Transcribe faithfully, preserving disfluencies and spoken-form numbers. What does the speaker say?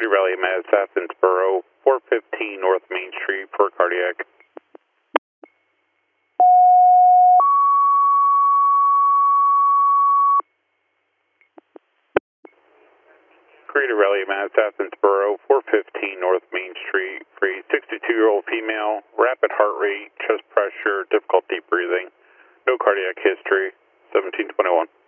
Rally Mass, Athensboro, four fifteen North Main Street for cardiac. Creator Rally Mass, Athensboro, four fifteen North Main Street for a sixty-two-year-old female, rapid heart rate, chest pressure, difficulty breathing, no cardiac history, seventeen twenty-one.